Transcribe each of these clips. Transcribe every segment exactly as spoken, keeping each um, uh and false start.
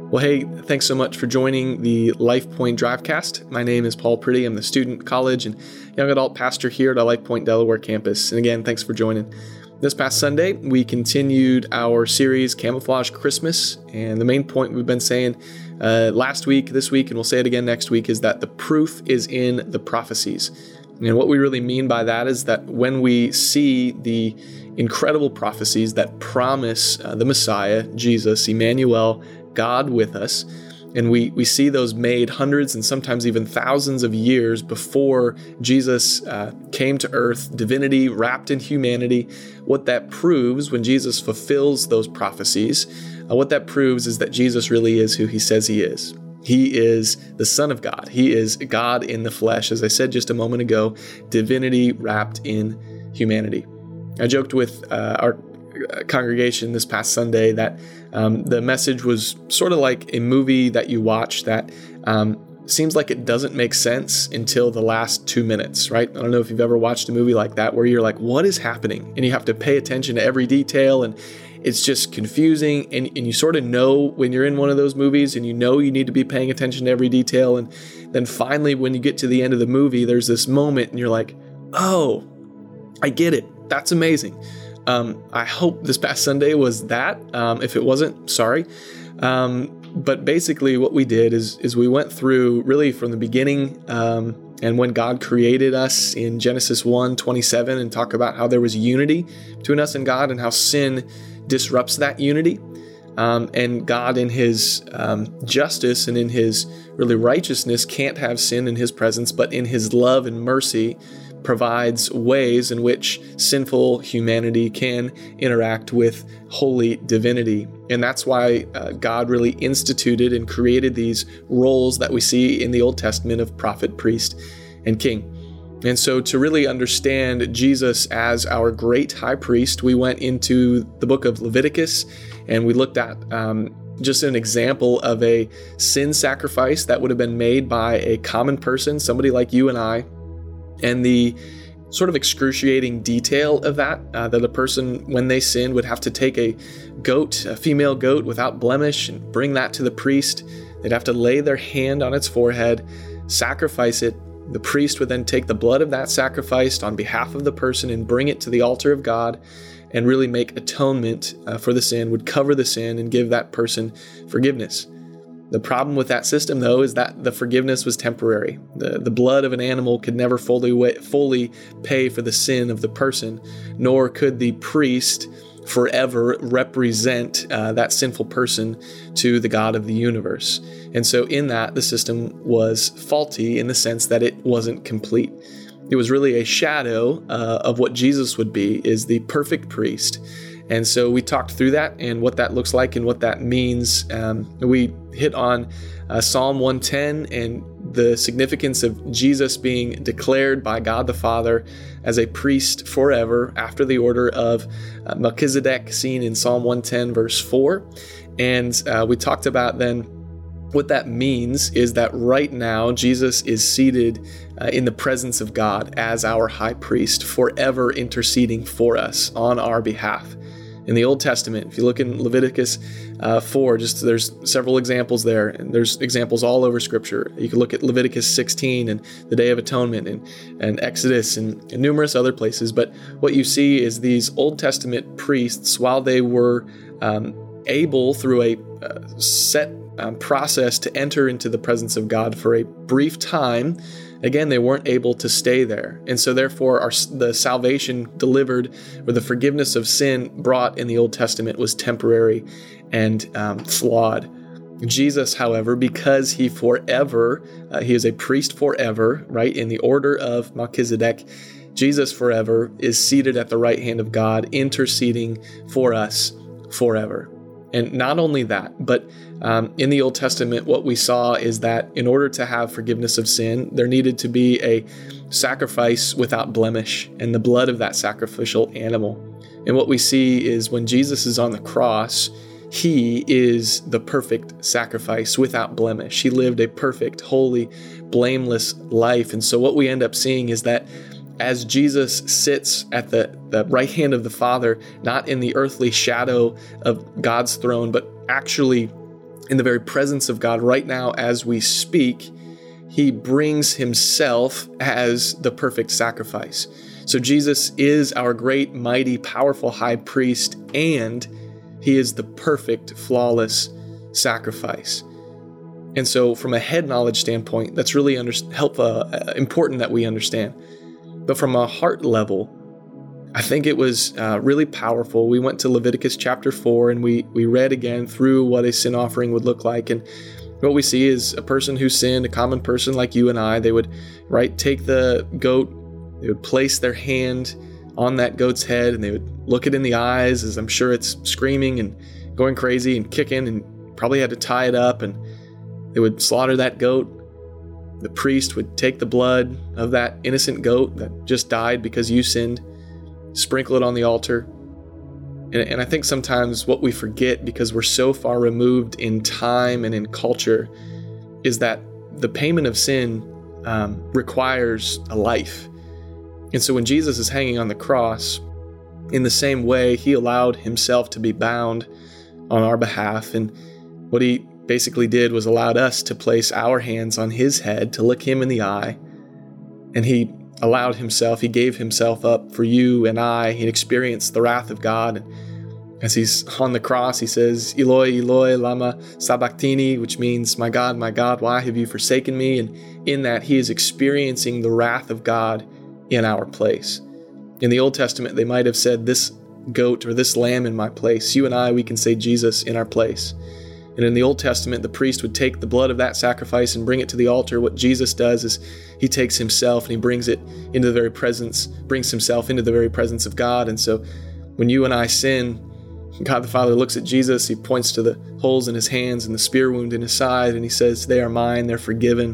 Well, hey, thanks so much for joining the LifePoint Drivecast. My name is Paul Pretty. I'm the student, college, and young adult pastor here at our LifePoint Delaware campus. And again, thanks for joining. This past Sunday, we continued our series, Camouflage Christmas. And the main point we've been saying uh, last week, this week, and we'll say it again next week, is that the proof is in the prophecies. And what we really mean by that is that when we see the incredible prophecies that promise uh, the Messiah, Jesus, Emmanuel, God with us, and we, we see those made hundreds and sometimes even thousands of years before Jesus uh, came to earth, divinity wrapped in humanity. What that proves when Jesus fulfills those prophecies, uh, what that proves is that Jesus really is who he says he is. He is the Son of God. He is God in the flesh. As I said just a moment ago, divinity wrapped in humanity. I joked with uh, our congregation this past Sunday that um, the message was sort of like a movie that you watch that um, seems like it doesn't make sense until the last two minutes, right? I don't know if you've ever watched a movie like that where you're like, what is happening? And you have to pay attention to every detail, and it's just confusing. And, and you sort of know when you're in one of those movies and you know you need to be paying attention to every detail. And then finally, when you get to the end of the movie, there's this moment and you're like, oh, I get it. That's amazing. Um, I hope this past Sunday was that. Um, if it wasn't, sorry. Um, but basically what we did is, is we went through really from the beginning um, and when God created us in Genesis one twenty-seven, and talk about how there was unity between us and God and how sin disrupts that unity. Um, and God in his um, justice and in his really righteousness can't have sin in his presence, but in his love and mercy provides ways in which sinful humanity can interact with holy divinity. And that's why uh, God really instituted and created these roles that we see in the Old Testament of prophet, priest, and king. And so to really understand Jesus as our great high priest, we went into the book of Leviticus and we looked at um, just an example of a sin sacrifice that would have been made by a common person, somebody like you and I, and the sort of excruciating detail of that, uh, that a person, when they sinned, would have to take a goat, a female goat without blemish, and bring that to the priest. They'd have to lay their hand on its forehead, sacrifice it. The priest would then take the blood of that sacrifice on behalf of the person and bring it to the altar of God and really make atonement uh, for the sin, would cover the sin and give that person forgiveness. The problem with that system, though, is that the forgiveness was temporary. The, the blood of an animal could never fully, fully pay for the sin of the person, nor could the priest forever represent uh, that sinful person to the God of the universe. And so in that, the system was faulty in the sense that it wasn't complete. It was really a shadow uh, of what Jesus would be, is the perfect priest. And so we talked through that and what that looks like and what that means. Um, we hit on uh, Psalm one ten and the significance of Jesus being declared by God the Father as a priest forever after the order of uh, Melchizedek, seen in Psalm one ten verse four. And uh, we talked about then what that means is that right now Jesus is seated uh, in the presence of God as our high priest, forever interceding for us on our behalf. In the Old Testament, if you look in Leviticus uh, four, just there's several examples there, and there's examples all over Scripture. You can look at Leviticus sixteen and the Day of Atonement, and, and Exodus, and, and numerous other places. But what you see is these Old Testament priests, while they were um, able through a uh, set um, process to enter into the presence of God for a brief time, again, they weren't able to stay there. And so therefore, our, the salvation delivered, or the forgiveness of sin brought in the Old Testament, was temporary and um, flawed. Jesus, however, because he forever, uh, he is a priest forever, right, in the order of Melchizedek, Jesus forever is seated at the right hand of God, interceding for us forever. And not only that, but um, in the Old Testament, what we saw is that in order to have forgiveness of sin, there needed to be a sacrifice without blemish and the blood of that sacrificial animal. And what we see is when Jesus is on the cross, he is the perfect sacrifice without blemish. He lived a perfect, holy, blameless life. And so what we end up seeing is that as Jesus sits at the, the right hand of the Father, not in the earthly shadow of God's throne, but actually in the very presence of God right now as we speak, he brings himself as the perfect sacrifice. So Jesus is our great, mighty, powerful high priest, and he is the perfect, flawless sacrifice. And so from a head knowledge standpoint, that's really under, help, uh, important that we understand. But from a heart level, I think it was uh, really powerful. We went to Leviticus chapter four, and we we read again through what a sin offering would look like. And what we see is a person who sinned, a common person like you and I, they would, right, take the goat, they would place their hand on that goat's head, and they would look it in the eyes, as I'm sure it's screaming and going crazy and kicking, and probably had to tie it up, and they would slaughter that goat. The priest would take the blood of that innocent goat that just died because you sinned, sprinkle it on the altar. And, and I think sometimes what we forget, because we're so far removed in time and in culture, is that the payment of sin um, requires a life. And so when Jesus is hanging on the cross, in the same way, he allowed himself to be bound on our behalf. And what he basically did was allowed us to place our hands on his head, to look him in the eye. And he allowed himself, he gave himself up for you and I. He experienced the wrath of God. And as he's on the cross, he says, Eloi, Eloi, lama sabachthani, which means, my God, my God, why have you forsaken me? And in that, he is experiencing the wrath of God in our place. In the Old Testament, they might have said, this goat or this lamb in my place. You and I, we can say Jesus in our place. And in the Old Testament, the priest would take the blood of that sacrifice and bring it to the altar. What Jesus does is he takes himself and he brings it into the very presence, brings himself into the very presence of God. And so when you and I sin, God the Father looks at Jesus, he points to the holes in his hands and the spear wound in his side, and he says, they are mine, they're forgiven.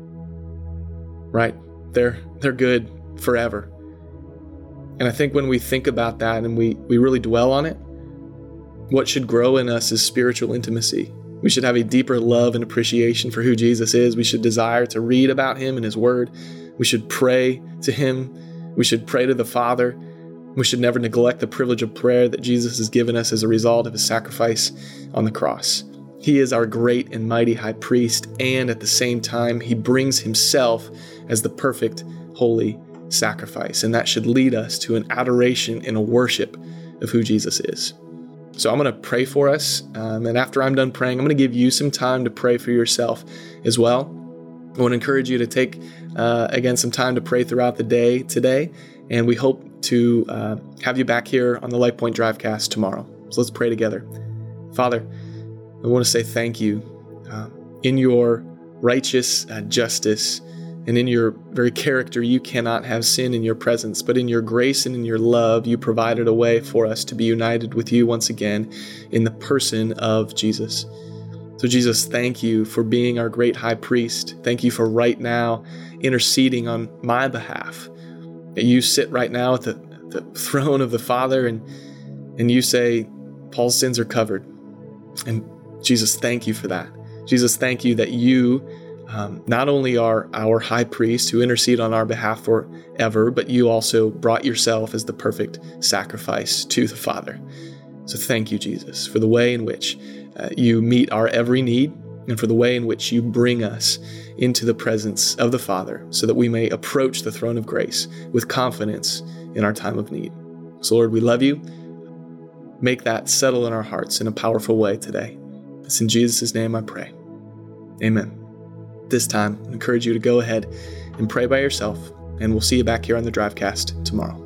Right? They're they're good forever. And I think when we think about that and we, we really dwell on it, what should grow in us is spiritual intimacy. We should have a deeper love and appreciation for who Jesus is. We should desire to read about him and his word. We should pray to him. We should pray to the Father. We should never neglect the privilege of prayer that Jesus has given us as a result of his sacrifice on the cross. He is our great and mighty high priest, and at the same time, he brings himself as the perfect, holy sacrifice. And that should lead us to an adoration and a worship of who Jesus is. So I'm going to pray for us, um, and after I'm done praying, I'm going to give you some time to pray for yourself as well. I want to encourage you to take, uh, again, some time to pray throughout the day today, and we hope to uh, have you back here on the Life Point Drivecast tomorrow. So let's pray together. Father, I want to say thank you. Uh, in your righteous uh, justice and in your very character, you cannot have sin in your presence, but in your grace and in your love, you provided a way for us to be united with you once again in the person of Jesus. So Jesus, thank you for being our great high priest. Thank you for right now interceding on my behalf. You sit right now at the, the throne of the Father, and, and you say, Paul's sins are covered. And Jesus, thank you for that. Jesus, thank you that you Um, not only are our high priest who intercede on our behalf forever, but you also brought yourself as the perfect sacrifice to the Father. So thank you, Jesus, for the way in which uh, you meet our every need, and for the way in which you bring us into the presence of the Father so that we may approach the throne of grace with confidence in our time of need. So Lord, we love you. Make that settle in our hearts in a powerful way today. It's in Jesus' name I pray. Amen. This time, I encourage you to go ahead and pray by yourself, and we'll see you back here on the Drivecast tomorrow.